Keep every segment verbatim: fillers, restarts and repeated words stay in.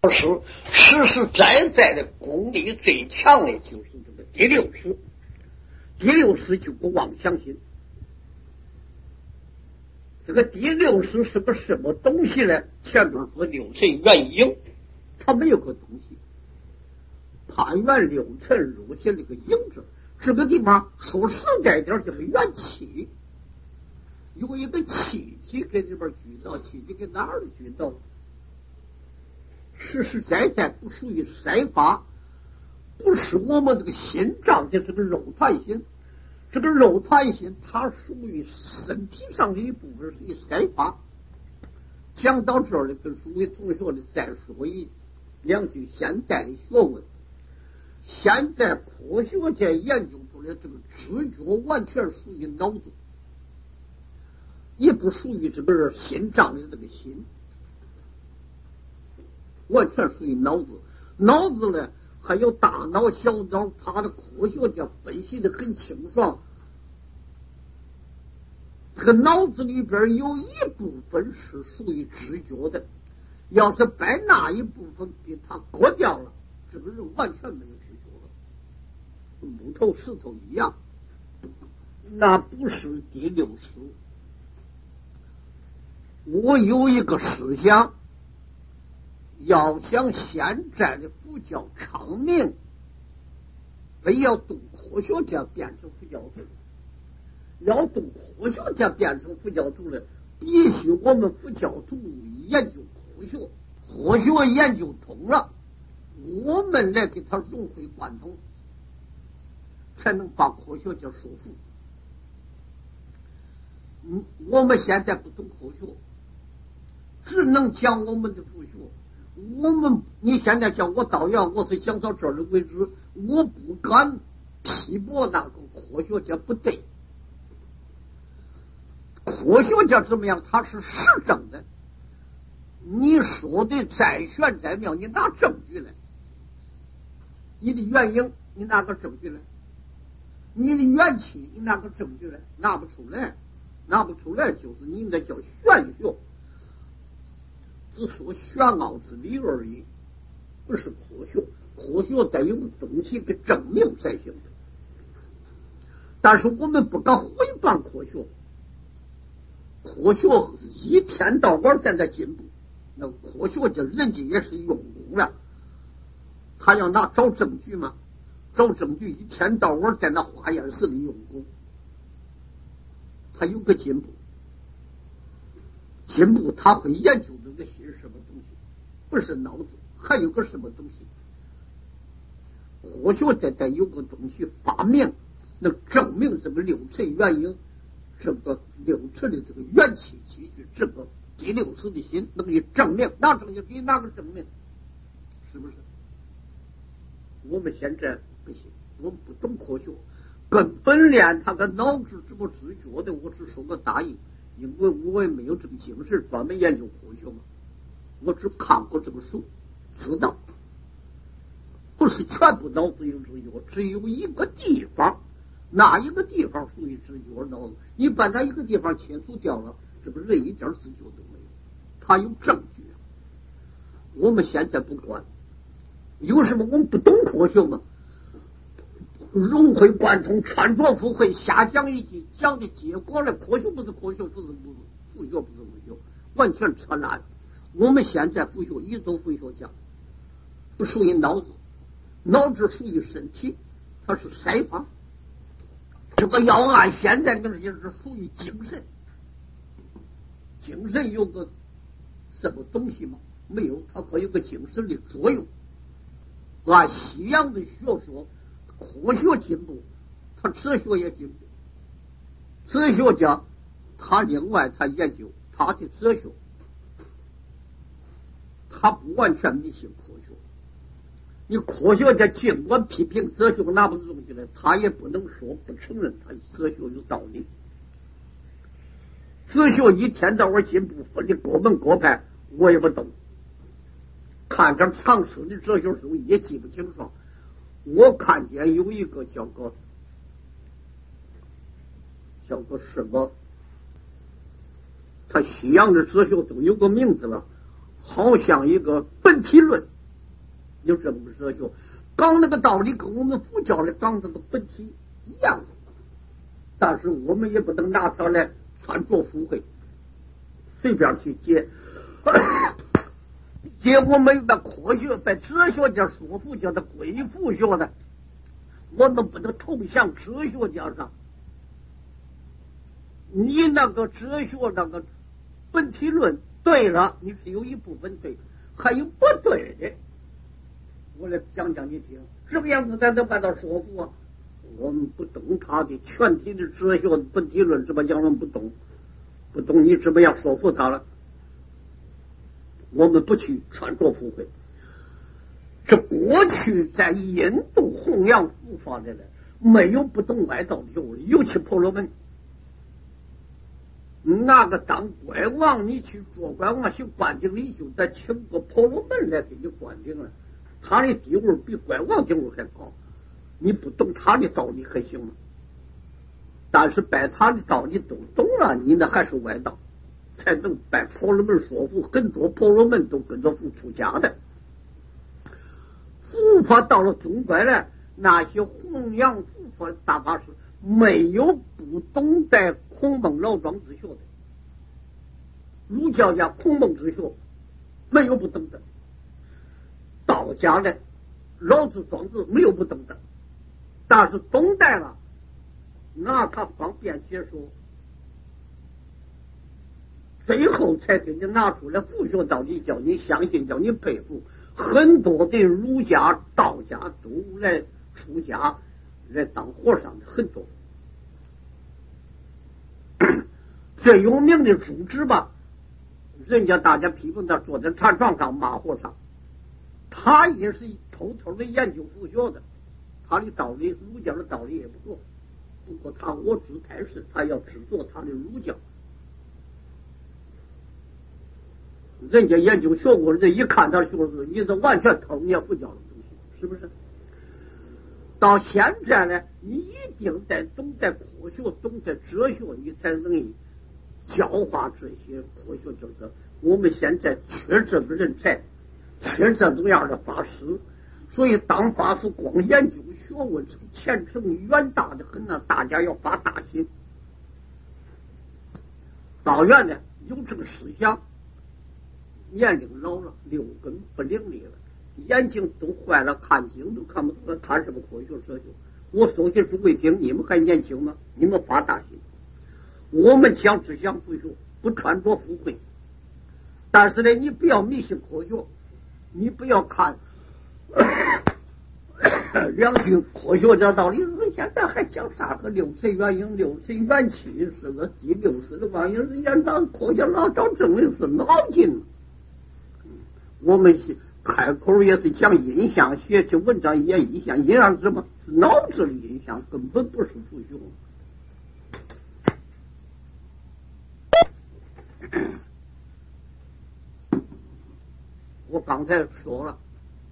实实实在在的功力最强的就是这个第六识。第六识就不妄相信。这个第六识是个什么东西呢？前面说六尘元影，它没有个东西。它元六尘入写这个影字，这个地方说实在点就是元气，有一个气体给这边聚到，气体给哪儿聚到？实实在在不属于筛法，不是我们这个心脏的这个肉团心。这个肉团心它属于身体上的一部分，属于筛法。讲到这儿呢，跟诸位同学的再说一两句现代的学问。现在科学界研究出来，这个知觉完全属于脑子，也不属于这个心脏的这个心，完全属于脑子。脑子呢，还有大脑、小脑，它的科学家分析的很清爽。这个脑子里边有一部分是属于知觉的，要是把那一部分给它割掉了，这个人完全没有知觉了，木头石头一样。那不是第六识。我有一个思想，要想现在的佛教昌明，非要动科学家变成佛教徒。要动科学家变成佛教徒了，必须我们佛教徒研究科学，科学研究通了，我们来给他融会贯通，才能把科学家说服。嗯，我们现在不懂科学，只能讲我们的佛学。我们，你现在叫我导演，我是讲到这儿的为止，我不敢批驳那个科学家不对。科学家怎么样？他是实证的。你说的再玄再妙，你拿证据来。你的原因，你拿个证据来。你的元气，你拿个证据来。拿不出来，拿不出来，就是你那叫玄学。只说玄奥之理而已，不是科学。科学得有个东西给证明才行。但是我们不敢毁谤科学。科学一天到晚在那进步，那科学家人家也是用功了，他要拿找证据嘛，找证据一天到晚在那化验室里用功，他有个进步，进步他会研究这个心什么东西，不是脑子，还有个什么东西，科学家得有个东西发明，能证明这个六尘元因。这个六尘的这个元气气虚，这个第六识的心能给证明，拿证据给哪个证明？是不是？我们现在不行，我们不懂科学，根本连他个脑子怎么知觉的，我只说个答应，因为我也没有这个精神专门研究科学嘛，我只看过这个书，知道不是全部脑子有知觉，只有一个地方。哪一个地方属于知觉脑子？你把那一个地方切除掉了，这个人一点知觉都没有。他有证据，我们现在不管，有什么我们不懂科学吗？融会贯通，穿着附会，瞎讲一句，讲的结果了，科学不是科学，不是不是佛学不是佛学，完全扯烂。我们现在佛学一走佛学讲，不属于脑子，脑子属于身体，它是筛法。这个要按现在跟这些是属于精神，精神有个什么东西吗？没有，它可有个精神的作用。按西洋的学说，科学进步，他哲学也进步。哲学家他另外他研究他的哲学，他不完全迷信科学。你科学家尽管批评哲学拿不出东西来，他也不能说不承认他哲学有道理。哲学一天到晚进步，分的各门各派，我也不懂。看着常识的哲学书也记不清楚。我看见有一个叫个叫个什么，他西洋的哲学都有个名字了，好像一个本体论。 有这么个哲学，讲那个道理跟我们佛教的讲这个本体一样的，但是我们也不能拿它来穿着附会，随便去解。结果没有把科学、把哲学家说服叫的归附学的，我们不能投向哲学家上。你那个哲学那个本体论对了，你是有一部分对，还有不对的。我来讲讲你听，这个样子咱能把它说服啊？我们不懂他的全体的哲学本体论，怎么讲我们不懂？不懂你怎么样说服他了？我们不去传说附会。这过去在印度弘扬佛法的人，没有不懂外道的学问，尤其婆罗门。那个当怪王，你去做怪王去灌顶领袖，再请个婆罗门来给你灌顶了，他的地位比怪王地位还高。你不懂他的道理还行吗？但是拜他的道理都懂了，你那还是外道，才能拜婆罗门说服。很多婆罗门都跟着佛出家的。佛法到了中国来，那些弘扬佛法的大法师，没有不懂得孔孟老庄之学的。儒教家孔孟之学没有不懂的，道家的老子庄子没有不懂的，但是懂得了，那他方便解说，最后才给你拿出来佛学道理，叫你相信，叫你佩服。很多的儒家、道家都来出家来当和尚的，很多。最有名的朱子吧，人家大家批评他坐在禅床上骂和尚，他也是偷偷的研究佛学的，他的道理儒教的道理也不错，不过他我知太师，他要制作他的儒教。人家研究学过，人家一看他学字，你这完全偷人家佛教的东西，是不是？到现在呢，你一定得懂得科学，懂得哲学，你才能教化这些科学政策。我们现在缺这个人才，缺这种样的法师，所以当法师光研究学问，这个前程远大的很呢，大家要发大心。道院呢有这个思想，年龄老了，六根不伶俐了，眼睛都坏了，看经都看不懂了，看什么科学哲学？我说些诸位听，你们还年轻吗？你们发大心。我们讲只讲佛学，不穿着附会。但是呢，你不要迷信科学，你不要看两句科学这道理。现在还讲啥个六层元婴、六层元气是个第六次的玩意儿，人家让科学老找证明是脑筋。我们开口也是讲印象，学习文章也印象，印象什么？是脑子的印象，根本不是佛学。我刚才说了，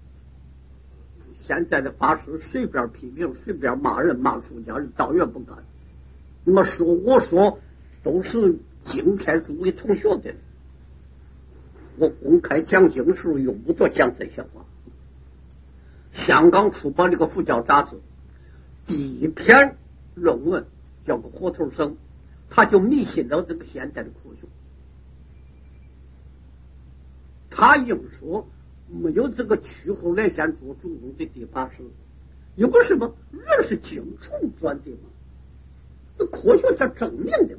现在的法师随便批评，随便骂人，骂出家人，道院不敢。那么说，我说都是经开诸位同学的。我公开讲经的时候用不着讲这些话。香港出版这个佛教杂志，第一篇论文叫个活头生，他就迷信了这个现在的科学。他硬说没有这个屈后来先做主动的第八识，有个什么人是精虫钻的嘛？这科学家证明的嘛。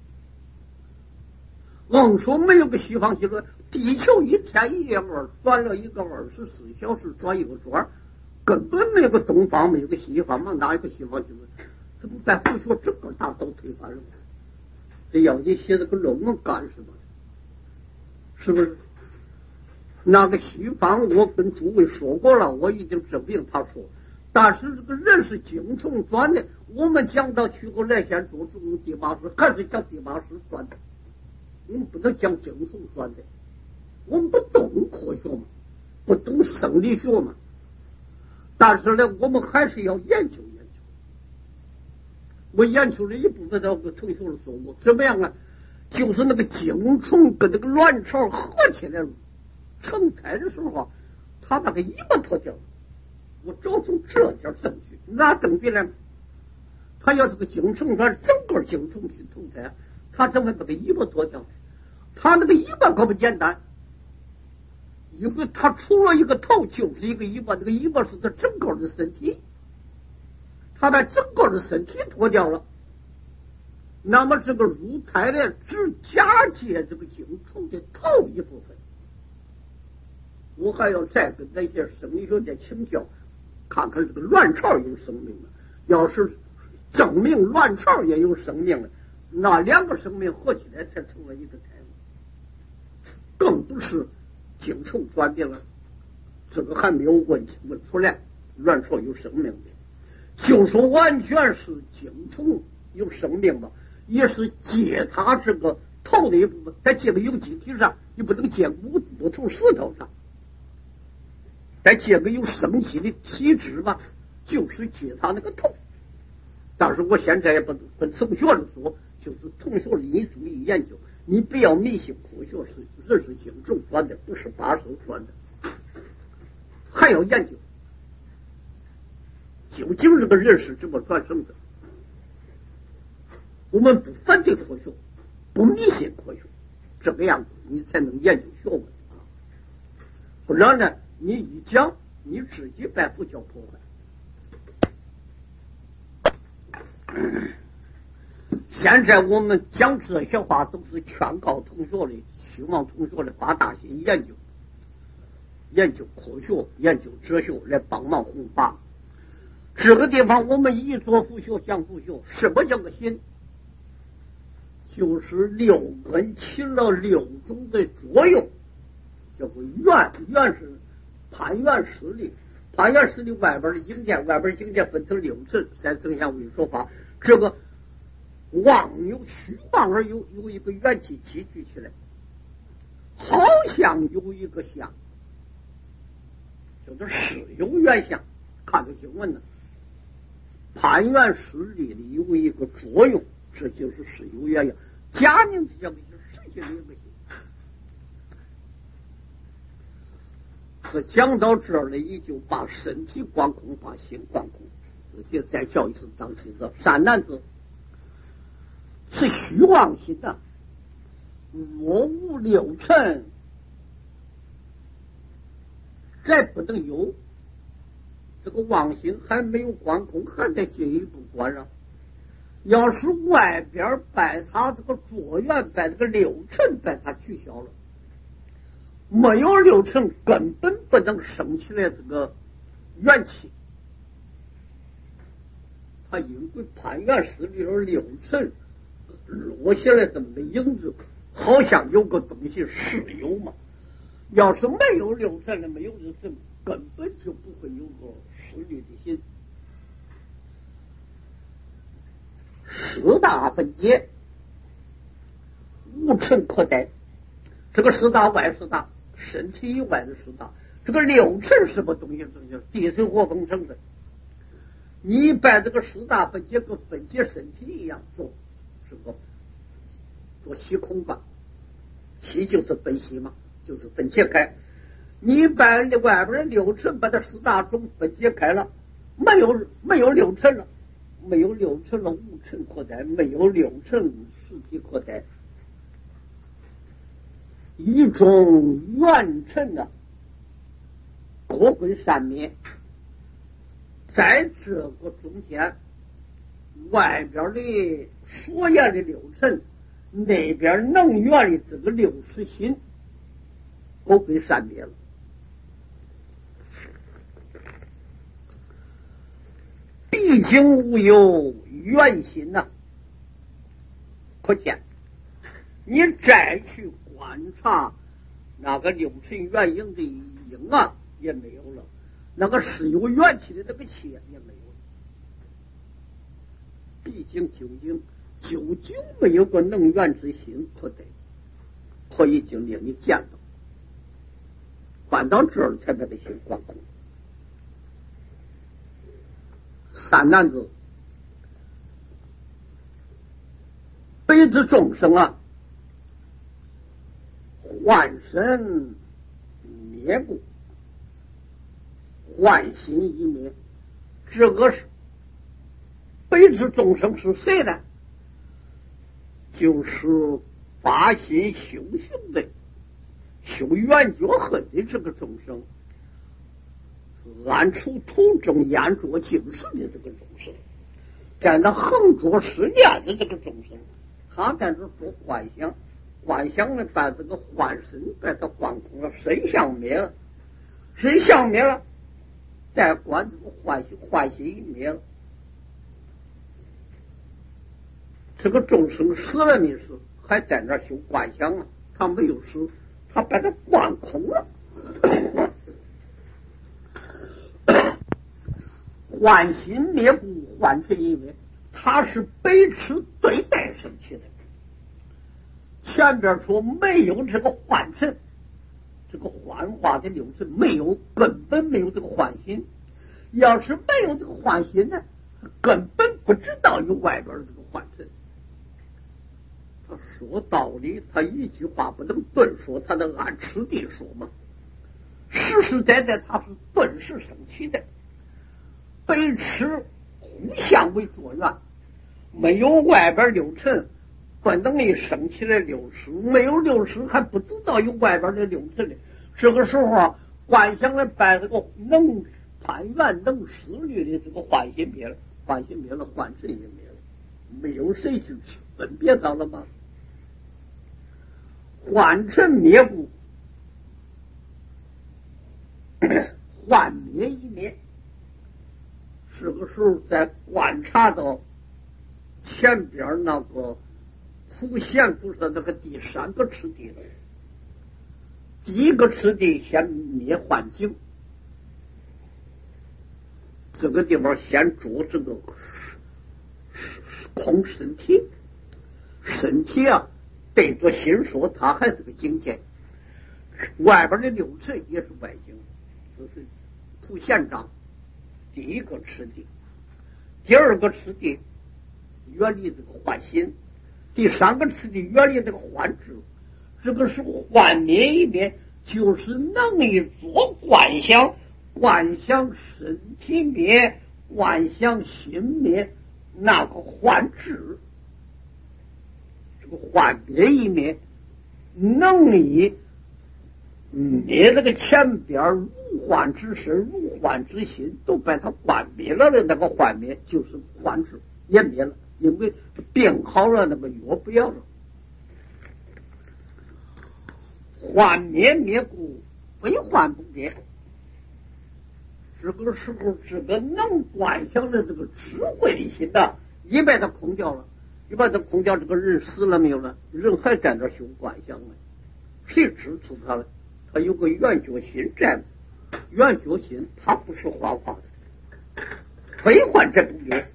硬说没有个西方理论，地球一天一夜弯，转了一个二十四小时转一个转，根本没有个东方，没有个西方嘛，哪有个西方理论？这不在佛学整个大都推翻了？这要你写这个论文干什么？是不是？那个西方我跟诸位说过了，我已经证明他说，但是这个人是精虫钻的。我们讲到屈后来先做主动第八识，还是讲第八识钻的，我们不能讲精虫钻的。我们不懂科学嘛，不懂生理学嘛，但是呢，我们还是要研究研究。我研究了一部分，我同学说过，怎么样啊？就是那个精虫跟那个卵巢合起来了。成胎的时候啊， 他把个尾巴脱掉了，我找出这点证据，哪证据呢？他要这个京城他整个京城去投胎，他怎么把个尾巴脱掉？他那个尾巴可不简单，因为他除了一个头就是一个尾巴，那个尾巴是他整个的身体，他把整个的身体脱掉了，那么这个入胎的只假借这个京城的头一部分。我还要再跟那些生理学家请教，看看这个卵巢有生命了。要是证明卵巢也有生命了，那两个生命合起来才成了一个胎，更不是精虫转变了。这个还没有问题问出来，卵巢有生命的，就说完全是精虫有生命吧，也是借它这个头的一部分，在借个有机体上，你不能借木木头石头上。再借个有生气的体质吧，就是借他那个头。但是我现在也不跟同学的说，就是同学的你注意研究，你不要迷信科学，是人是精虫转的，不是把手转的，还要研究究竟这个人是怎么转生的。我们不反对科学，不迷信科学，这个样子你才能研究学问啊，不然呢？你一讲，你自己把佛教破坏。现在我们讲这些话都是劝告同学的，希望同学的发大心研究，研究科学，研究哲学，来帮忙弘法。这个地方我们一做佛学讲佛学，什么叫个心？就是六根起了六种的作用，叫做缘，缘是攀缘实力，攀缘实力外边的境界，外边境界分成六层，三层相为说法。这个妄有虚妄而有有一个元气积聚起来，好像有一个相，叫做实有原相。看个经文呢，攀缘实力里有一个作用，这就是实有原相。假名字叫个实际的一个性。讲到这儿了，你就把身体观空，把心观空。自己再叫一声张清泽，三男子是虚妄心的，若无六尘，再不能有。这个妄心还没有观空，还得进一步观啊。要是外边把他这个作缘，把这个六尘把它取消了，没有六尘根本不能生起来这个元气。他因为攀缘实力而六尘落下来这么个影子，好像有个东西是有嘛。要是没有六尘了，没有六尘，根本就不会有个实力的心。四大分解，无尘可待。这个四大外四大，身体以外的四大，这个六尘什么东西？这就是地水火风生的。你把这个四大分解跟分解身体一样做，是不？做虚空吧，气就是分析嘛，就是分解开。你把外边的六尘把它四大中分解开了，没有没有六尘了，没有六尘了，无尘可待，没有六尘实体可待。一种元尘啊，各归善灭。在这个中间，外边的所言的六尘，那边能源的这个六识心，都被删灭了。毕竟无有原心呐、啊，可见你再去观察那个六尘元影的影啊，也没有了。那个是有元气的那个气也没有，毕竟究竟究竟没有个能源之心可得，可以经令你见到，观到这儿才把这心观空。三男子，悲之众生啊，幻身灭故。 幻心一灭。这个是悲之众生是谁呢？就是发心修行的修圆觉恨的这个众生，安处途中眼着净世的这个众生，在那横着实验的这个众生，他在这做幻想，幻想呢把这个幻身把它幻空了，身相灭了，身相灭了，再观这个幻心，幻心一灭了，这个众生死了没事，还在那修幻想啊，他没有死，他把它幻空了。幻心灭故，幻尘一灭，他是悲痴对待生气的。前边说没有这个幻尘，这个幻化的六尘没有，根本没有这个幻心。要是没有这个幻心呢，根本不知道有外边的这个幻尘。他说道理，他一句话不能顿说，他能按此地说吗？实实在在他是顿时生气的。悲痴互相为作缘，没有外边六尘，不能一生起来六识，没有六识还不知道有外边的六尘呢。这个时候幻想来把这个能攀缘能思虑的这个幻心灭了，幻心灭了，幻尘也灭了，没有谁去分别它了吗？幻尘灭故，幻灭一灭。这个时候再观察到前边那个出现出的那个第三个次第了。第一个次第先灭幻境，这个地方先着这个空身体，身体啊对着心说，它还是个境界，外边的六尘也是外境，这是出现章。第一个次第，第二个次第远离这个幻心，第三个次第远离这个幻智。这个是幻灭一灭，就是能力做观想，观想身体灭，观想心灭，那个幻智，这个幻灭一灭，能力灭这个前边如幻之身如幻之心都把它幻灭了的那个幻灭，就是幻智也灭了，因为病好了，那个药不要了。幻灭灭故，非幻不灭。这个时候，这个能观想的这个智慧的心呐，一把它空掉了，一把它空掉，这个人死了没有了？人还在那修观想呢，谁支持他了？他有个圆觉心在，圆觉心他不是幻化的，非幻这不灭。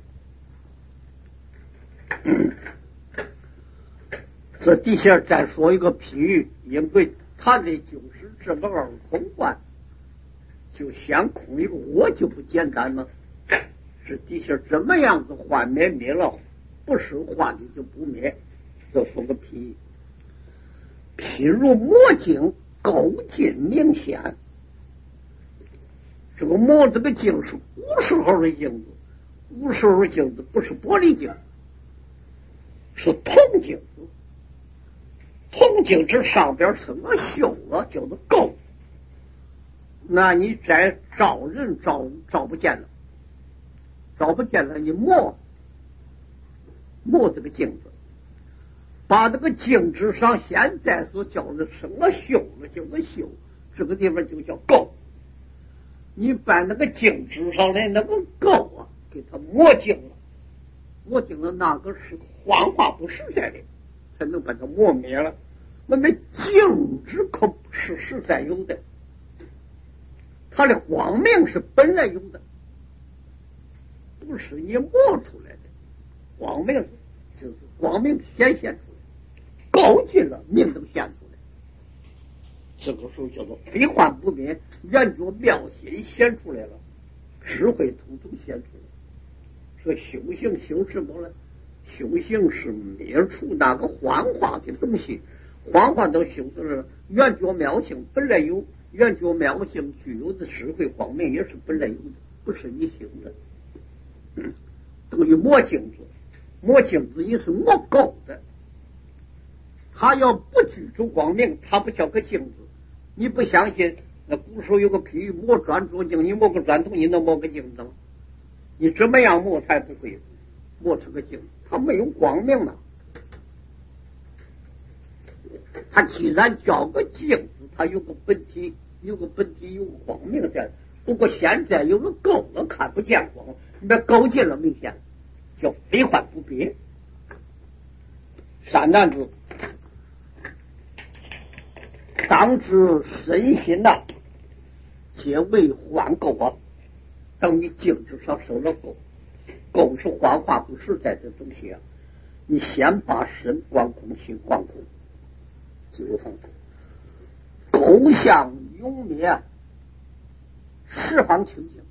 这底下再说一个譬喻，因为他的就是这个二空观，就先空一个我就不简单了。这底下怎么样子幻灭灭了，不是幻的就不灭。这说个譬喻，譬如魔镜勾尽明显，这个魔这个镜是古时候的镜子，古时候的镜子不是玻璃镜，是铜镜子。铜镜子上边什么锈了，叫做垢，那你再照人照照不见了，照不见了，你磨磨这个镜子，把这个镜子上现在所叫的什么锈了，叫做锈，这个地方就叫垢。你把那个镜子上的那个垢啊，给它磨净了，磨净了，那个是幻化不实在的，才能把它磨灭了。那么镜子可不是实在有的，它的光明是本来有的，不是你磨出来的。光明就是光明显现出来，高进了明都显出来，这个时候叫做非幻不灭，圆觉妙心显出来了，智慧统统显出来。说修行修什么呢？修行是灭除那个幻化的东西，幻化都修出来了，圆觉妙性本来有， 圆觉妙性具有的智慧光明也是本来有的，不是你行的。嗯，等于磨镜子，磨镜子也是磨狗的。他要不具足光明，他不叫个镜子。你不相信？那古时候有个譬喻，磨砖琢镜，你磨个砖头，你能磨个镜子吗？你怎么样磨，他也不会磨出个镜子，他没有光明了。他既然叫个镜子，他有个本体，有个本体，有个光明在。不过现在有个垢了，看不见光，你别勾进了，明显叫非幻不别。三男子当知身心呐、啊，皆为幻垢啊。等你镜子上受了垢，垢是幻化不实在的东西啊。你先把身观空，心观空，就有方法。垢相永灭，十方清净。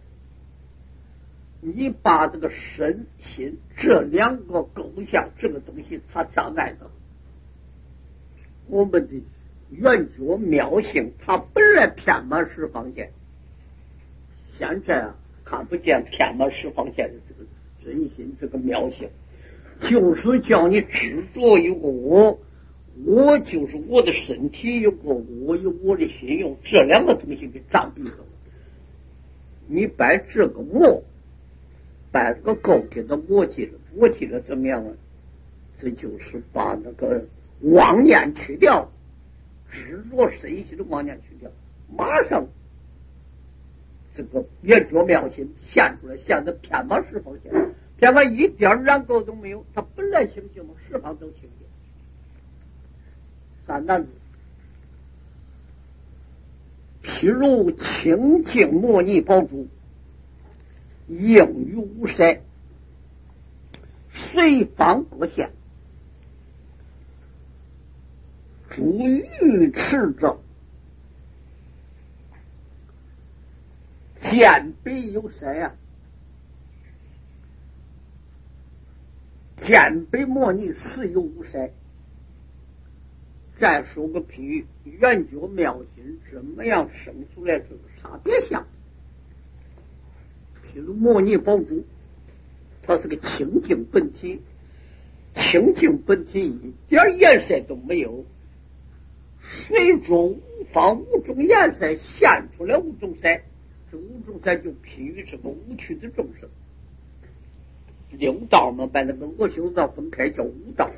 你把这个身心这两个垢相，这个东西它障碍的我们的圆觉妙性，它本来遍满十方界，现在啊看不见遍满十方界的这个真心，这个妙性，就是叫你执着有个我，我就是我的身体有个我，有我的心用，这两个东西给障蔽了。你把这个魔，把这个垢给它磨去了，磨去了怎么样啊？这就是把那个妄念去掉，执着身心的妄念去掉，马上这个圆觉妙心现出来，现在偏满十方界，偏满一点染垢都没有，它本来清净嘛，十方都清净。三男子，譬如清净摩尼宝珠，应于无筛，随方各现，诸欲持者，见北有筛啊，见北摩尼实有无筛。再说个譬喻，圆觉妙心怎么样生出来这个差别相？譬如摩尼宝珠，它是个清净本体，清净本体一点颜色都没有，随着五方五种颜色现出来五种色，这五种色就譬喻这个五趣的众生。六道嘛，把那个恶修道分开叫五道。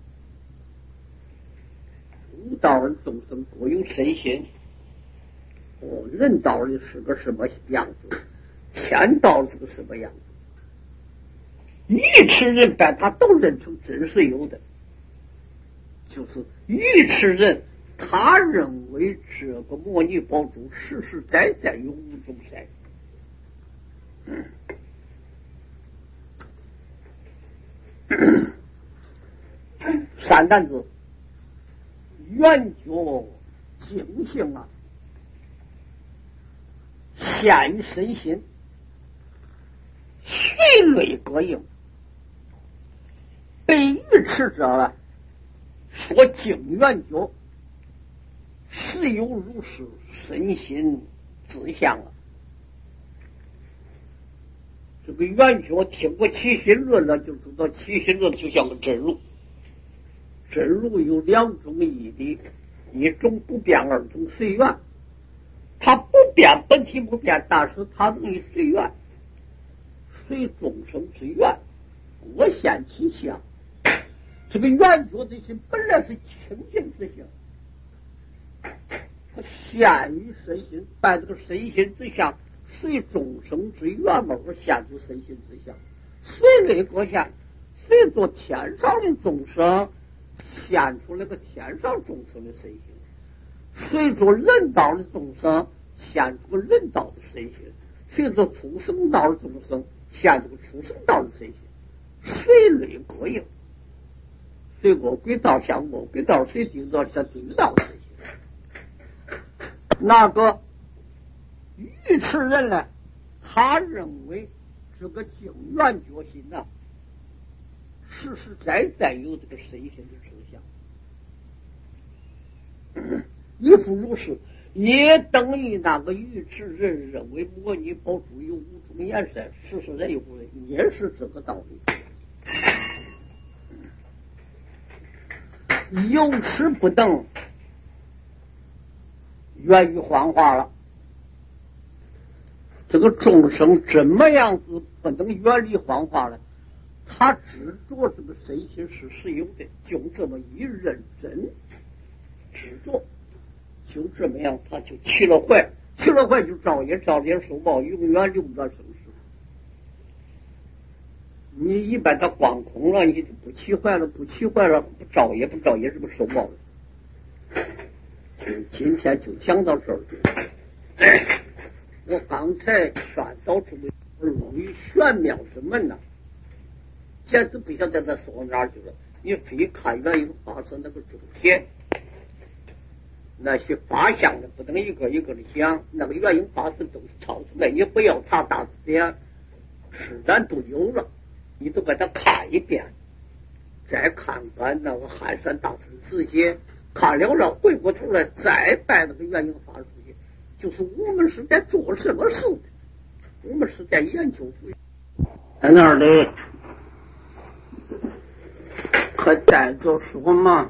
五道人众生各有身心，哦，人道的是个什么样子？天道是个什么样子？愚痴人把他都认成真是有的，就是愚痴人，他认为这个摩尼宝珠实实在在有五种色。嗯，三担子。圆觉净性啊，现身心，随类各应。被愚痴者了，说净圆觉，实有如是，身心自相了。这个圆觉听过起心论了，就知道起心论就像个真如。真如有两种义理，一种不变，二种随缘。它不变，本体不变，但是它能以随缘，随众生之缘，各现其相。这个圆觉的心本来是清净之性，它现于身心，把这个身心之相随众生之缘而现出身心之相，随类各现，随着天上的众生现出了个天上众生的身心，随着人道的众生现出个人道的身心，随着畜生道的众生现出个畜生道的身心，随类各应，随过轨道像过轨道，随地道像地道的身心。那个愚痴人呢，他认为这个净圆觉心呐、啊，实实在在有这个身心的实相。亦复如是， 也等于那个尉迟人认为摩尼宝珠有五种颜色，事实认为也是这个道理。有此不等，源于幻化了。这个众生怎么样子不能远离幻化了？他执着这个身心是实有的，就这么一认真执着，就这么样，他就起了坏，起了坏就照也照脸受报，永远留不着生死。你一把它光空了，你就不起坏了，不起坏了，不照也不照也是不受报了。今今天就讲到这儿。我刚才劝导诸位入于玄妙之门呐、啊，简直不晓得他说到哪儿去了。你非看元婴法师那个注解，那些法相的不能一个一个的想，那个元婴法师都是抄出来，也不要查大字典，自然都有了。你都把它看一遍，再看看那个汉山大师自己看了了，回过头来再拜那个元婴法师去，就是我们是在做什么事的？我们是在研究佛，在那儿里可带着说嘛，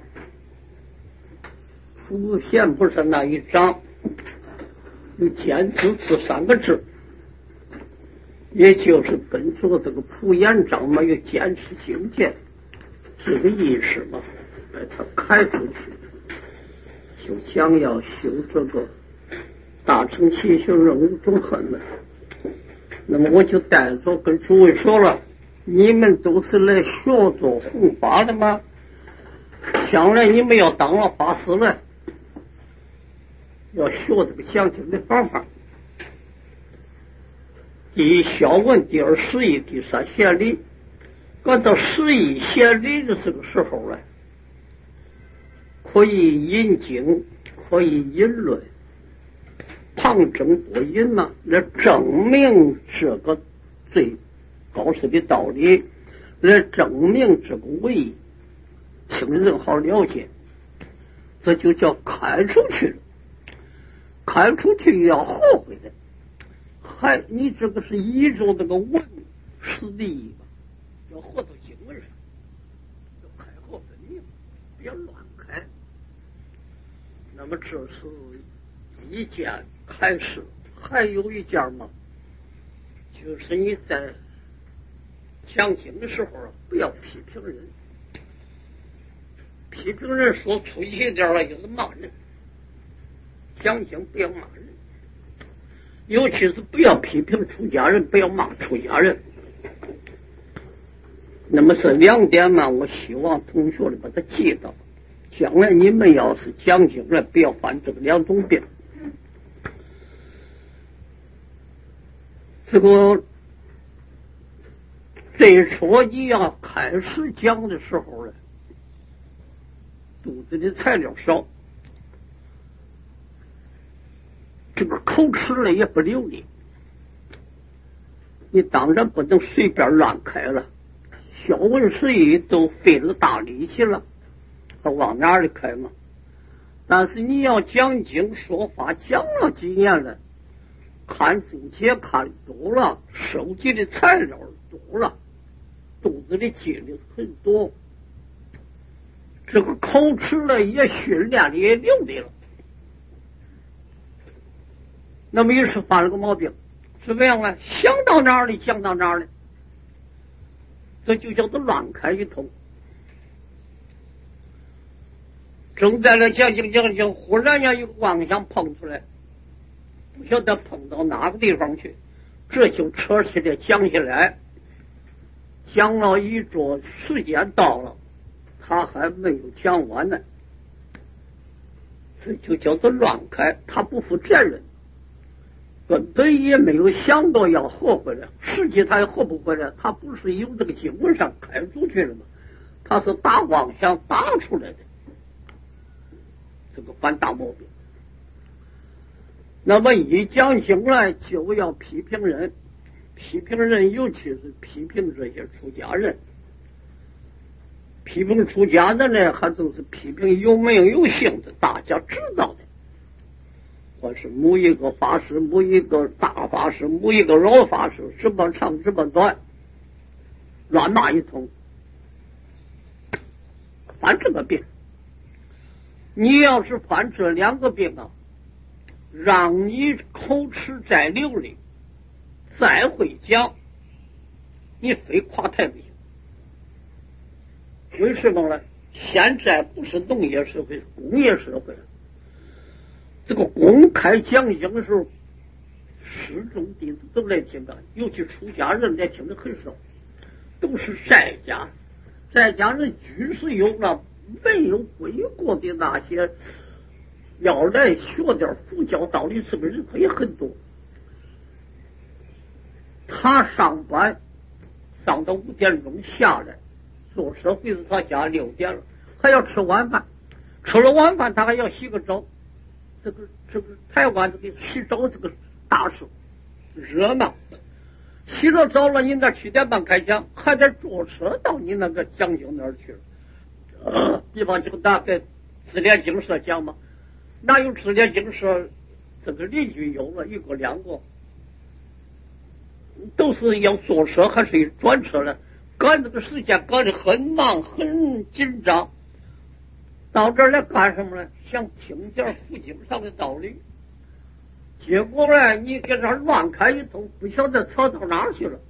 福贤不是那一章，有坚持这三个字。也就是跟着这个普眼章嘛，有坚持境界这个意识嘛，把它开出去，就想要修这个大乘七行任务中恨了。那么我就带着跟诸位说了，你们都是来学做护法的吗？将来你们要当了法师了，要学这个详情的方法。第一小问，第二十义，第三显理。赶到十义显理的这个时候了，可以引经，可以引论，旁征博引嘛，来证明这个最高深的道理，来证明这个为义，请人好了解。这就叫开出去了，开出去要后悔的。还你这个是依着这个文是利益吧，要活到经文上，要开后分明，不要乱开。那么这是一件开始，还有一件嘛，就是你在讲经的时候啊，不要批评人，批评人说出一点了就是骂人，讲经不要骂人。尤其是不要批评出家人，不要骂出家人。那么这两点嘛，我希望同学们把它记到，将来你们要是讲经了，不要犯这个两种病。这个这一说你要开始讲的时候呢，肚子里材料少。这个口吃了也不流利，你当然不能随便乱开了。小文十义都费了大力气了，他往哪里开嘛？但是你要讲经说法，讲了几年了，看注解看多了，收集的材料多了，肚子里积累很多，这个口吃了也训练的也流利了。那么于是犯了个毛病，怎么样呢？想到哪里讲到哪里，这就叫做乱开一通。正在那讲讲讲讲，忽然间有个妄想碰出来，不晓得碰到哪个地方去，这就扯起来讲起来，讲了一桌，时间到了，他还没有讲完呢，这就叫做乱开，他不负责任。根本也没有想到要活回来，实际他也活不回来，他不是由这个经文上开出去了吗？他是打妄想打出来的，这个犯大毛病。那么一讲经来就要批评人，批评人尤其是批评这些出家人，批评出家人呢，还正是批评有名有姓的，大家知道的。 或是某一个法师，某一个大法师，某一个老法师，这么长这么短，乱骂一通，犯这个病。你要是犯这两个病啊，让你口齿再流利，再会讲，你非垮台不行。为什么呢？现在不是农业社会，工业社会。这个公开讲经的时候，师众弟子都来听的，尤其出家人来听的很少，都是在家。在家人居士有了，没有归国的那些要来学点佛教道理，这个人可以很多。他上班上到五点钟下来，坐车回到他家六点了，还要吃晚饭，吃了晚饭他还要洗个澡。这个这个台湾这个洗澡这个大事热闹，洗了澡了，你那七点半开讲，还得坐车到你那个讲经那儿去了。呃，比方就大概自联精舍讲嘛，哪有自联精舍？这个邻居有了一个两个，都是要坐车还是转车了，赶这个时间赶得很忙很紧张。到这儿来干什么呢？想听点佛经上的道理，结果呢，你给这乱开一通，不晓得扯到哪儿去了。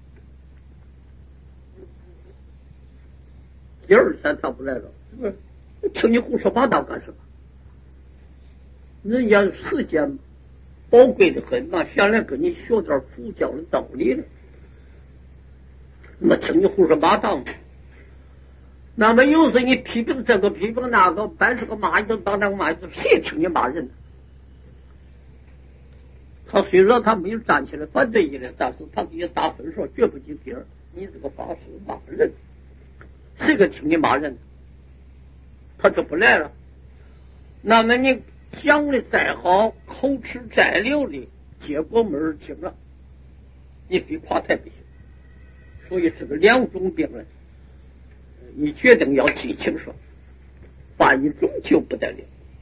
第二天他不来了，是不是？听你胡说八道干什么？人家时间宝贵的很嘛，想来跟你学点佛教的道理了，那听你胡说八道嘛。那么有时你批评这个批评那个，搬出个骂一顿，当那个骂一顿，谁听你骂人呢？他虽然他没有站起来反对你的，但是他给你打分数，绝不及第二。你这个法师骂人，谁个听你骂人？他就不来了。那么你讲的再好，口齿再流利，结果没人听了，你非垮台不行。所以这个两种病人。你决定要记清楚，犯一种就不得了。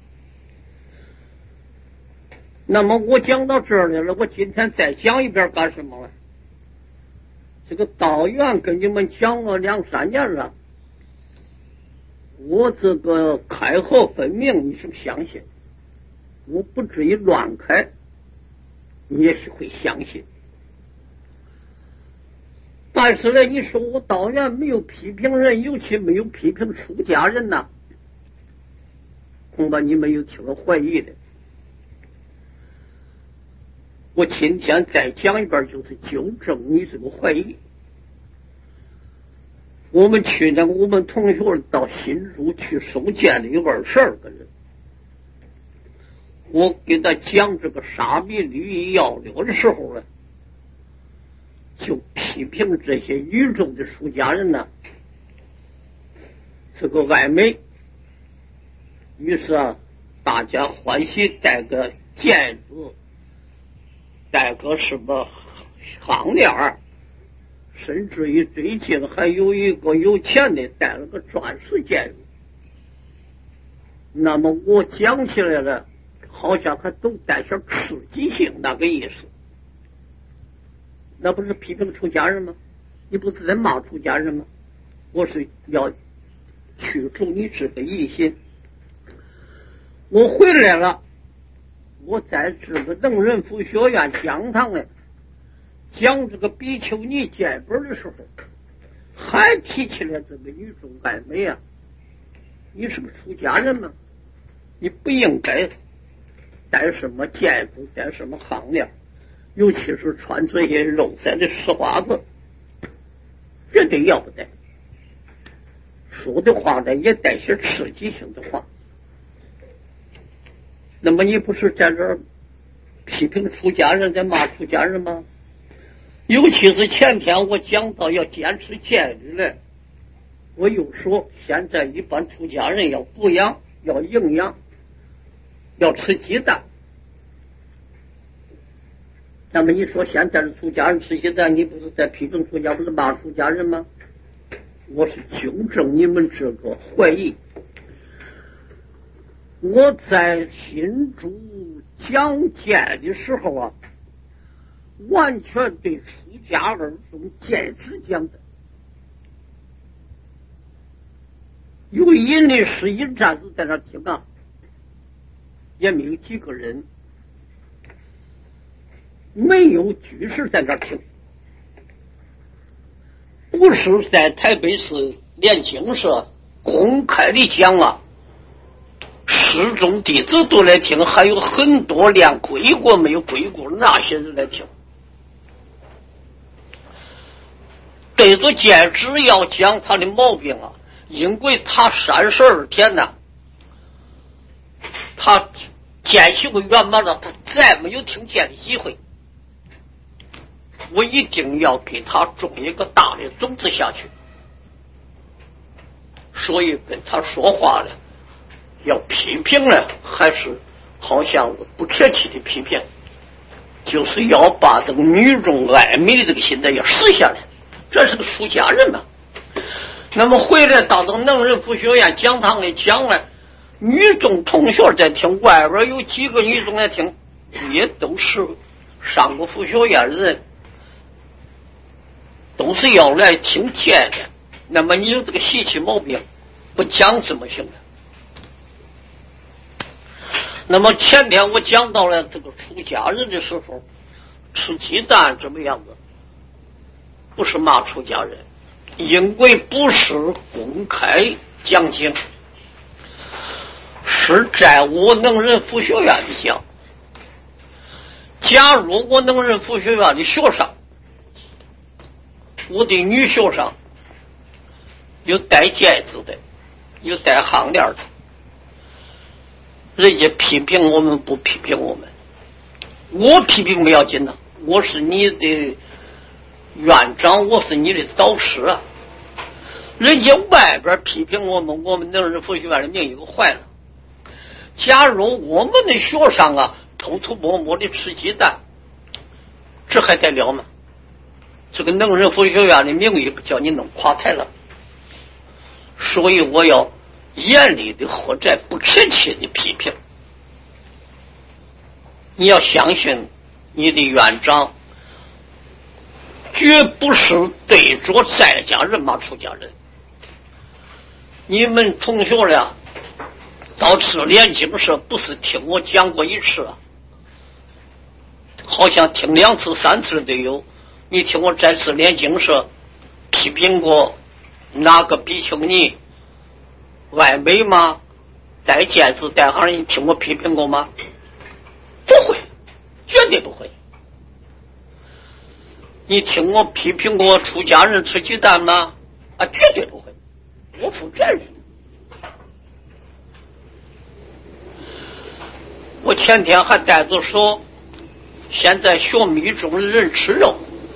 那么我讲到这儿来了，我今天再讲一遍干什么了？这个道院跟你们讲了两三年了，我这个开合分明，你是相信，我不至于乱开，你也是会相信。但是呢，你说我道院没有批评人，尤其没有批评出家人呐，恐怕你们有听了怀疑的。我今天再讲一遍，就是纠正你这个怀疑。我们去年我们同学到新竹去收监里二十二个人，我给他讲这个沙弥律要流的时候呢，就批评这些女众的出家人呢，这个爱美。于是啊，大家欢喜戴个戒指，戴个什么项链，甚至于最近还有一个有钱的戴了个钻石戒指。那么我讲起来了，好像还都带些刺激性那个意思。那不是批评出家人吗？你不是在骂出家人吗？我是要驱除你这个疑心。我回来了，我在这个能人佛学院讲堂里讲这个比丘尼戒本的时候，还提起来这个女众爱美啊！你是个出家人吗？你不应该戴什么戒指，戴什么项链，尤其是穿这些肉色的丝袜子，绝对要不得。说的话呢，也带些刺激性的话。那么你不是在这儿批评出家人，在骂出家人吗？尤其是前天我讲到要坚持戒律了，我又说现在一般出家人要补养，要营养，要吃鸡蛋。那么你说现在的出家人吃鸡蛋，你不是在批评出家，不是骂出家人吗？我是纠正你们这个怀疑。我在新竹讲剑的时候啊，完全对出家二宗剑指讲的。有引律师引战士在那听啊，也没有几个人，没有居士在那听，不是在台北市炼精社公开的讲啊，师宗弟子都来听，还有很多连归国没有归国那些人来听。对着戒指要讲他的毛病啊，因为他三十二天呢，他见习过圆满了，他再没有听见的机会。我一定要给他种一个大的种子下去，所以跟他说话呢，要批评呢，还是好像不客气的批评，就是要把这个女中爱美的这个心态要实现来。这是个出家人嘛。那么回来到这个能人佛学院讲堂里讲了，女中同学在听，外边有几个女中在听，也都是上过佛学院的人，都是要来听戒的。那么你有这个习气毛病，不讲怎么行呢？那么前天我讲到了这个出家人的时候，吃鸡蛋怎么样子？不是骂出家人，因为不是公开讲经，是在我能人佛学院里讲。假如我能人佛学院的学生，我的女学生有戴戒指的，有戴项链的，人家批评我们不批评我们，我批评不要紧的，我是你的院长，我是你的导师啊。人家外边批评我们，我们能人佛学院的名誉给坏了。假如我们的学生啊偷偷摸摸的吃鸡蛋，这还得了吗？这个能人佛学院的名誉叫你弄垮台了。所以我要严厉的或者不客气的批评。你要相信你的院长绝不是对着在家人骂出家人。你们同学俩到此炼精社不是听我讲过一次啊，好像听两次三次都有。你听我在此炼精社批评过哪个比丘尼外美吗？戴戒指戴行，你听我批评过吗？不会，绝对不会。你听我批评过出家人吃鸡蛋吗？啊，绝对不会，我负责任。我前天还带着说，现在学密宗的人吃肉。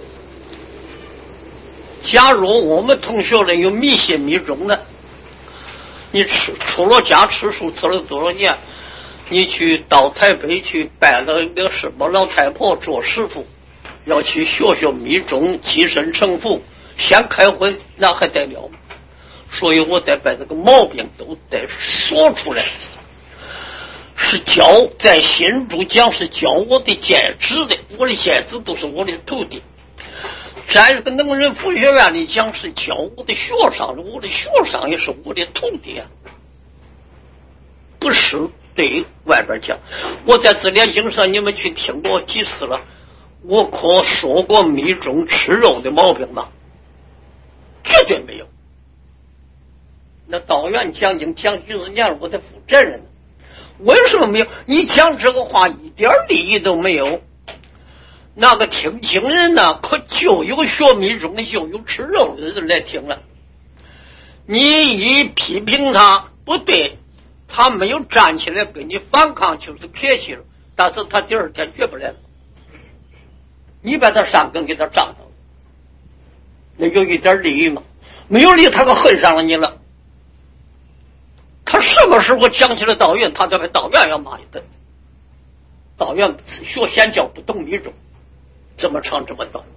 假如我们同学里有迷信密宗的，你吃出了家吃素吃了多少年，你去到台北去拜了一个什么老太婆做师傅，要去学学密宗寄身成佛，先开荤，那还得了吗？所以我得把这个毛病都得说出来。是教在新竹讲是教我的戒指的，我的戒指都是我的徒弟。在这个能人佛学院里讲是教我的学生，我的学生也是我的徒弟啊，不是对外边讲。我在自联精社你们去听过几次了，我可说过密宗吃肉的毛病吗？绝对没有。那道院讲经讲几十年了，我得负责任。为什么没有？你讲这个话一点利益都没有。那个听经人呢，可就有学密宗的，就有吃肉的人来听了。你一批评他不对，他没有站起来跟你反抗，就是客气了。但是他第二天绝不来了，你把他上根给他涨上了，那有一点利益吗？没有利益，他可恨上了你了。他什么时候讲起了道院，他就把道院要骂一顿。道院学仙教不懂密宗，这么长这么短，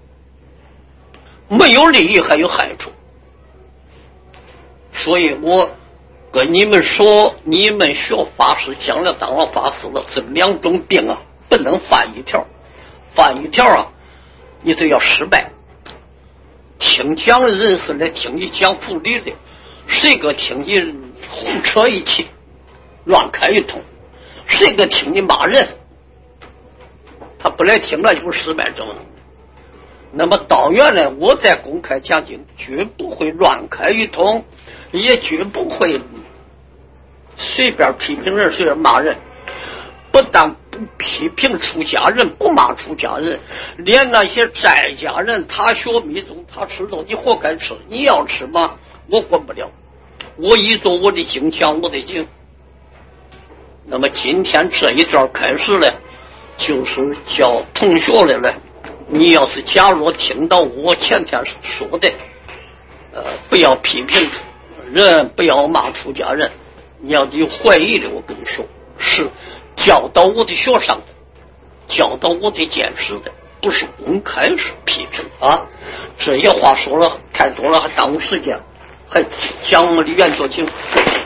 没有利益还有害处。所以我跟你们说，你们学法师将来当了法师了，这两种病啊，不能犯一条，犯一条啊，你就要失败。听讲的人是来听你讲道理的，谁个听你胡扯一气，乱开一通，谁个听你骂人，他不来听，那就是失败者了。那么到原来我在公开讲经，绝不会乱开一通，也绝不会随便批评人，随便骂人。不但不批评出家人，不骂出家人，连那些在家人，他学密宗，他吃肉，你活该吃，你要吃吗？我管不了，我一做我的经讲我的经。那么今天这一段开始呢，就是叫同学来了，你要是假如听到我前天说的，呃，不要批评人，不要骂出家人，你要有怀疑的，我跟你说，是教导我的学生的，教导我的见识的，不是公开是批评啊。这些话说了太多了，还耽误时间，还讲我的圆觉经，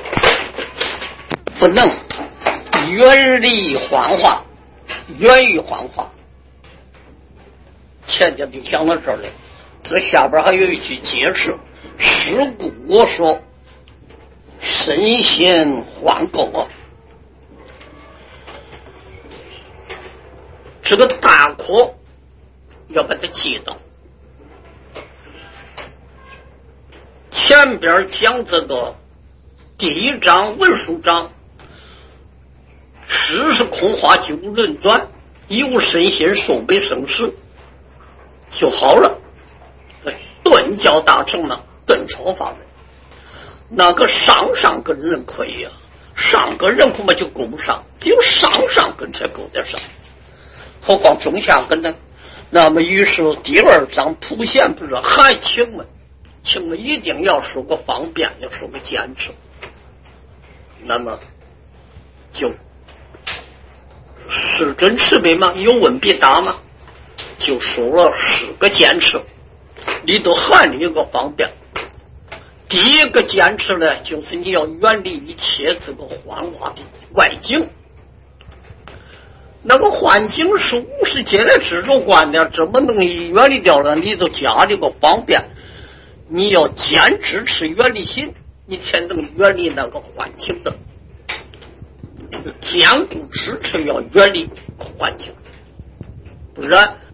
不能远离幻化，源于幻化。前天就讲到这儿了，这下边还有一句解释，是故我说身心幻构啊。这个大课要把它记到。前边讲这个第一章文书章，事是空话即无轮转，有身心受被生死就好了。顿教大成呢，更超法门。那个上上根人可以啊，上根人恐怕就够不上，只有上上根才够得上。何况中下根呢？那么于是第二章普贤不是还请问，请问一定要说个方便，要说个坚持，那么就是真慈悲吗？有问必答吗？就说了十个坚持，里头含一个方便。第一个坚持呢，就是你要远离一切这个幻化的外境。那个幻境是五十劫来执着观的，怎么能远离掉了？你都加了个方便，你要坚持持远离心，你才能远离那个幻境的。坚固支持要远离幻境，不然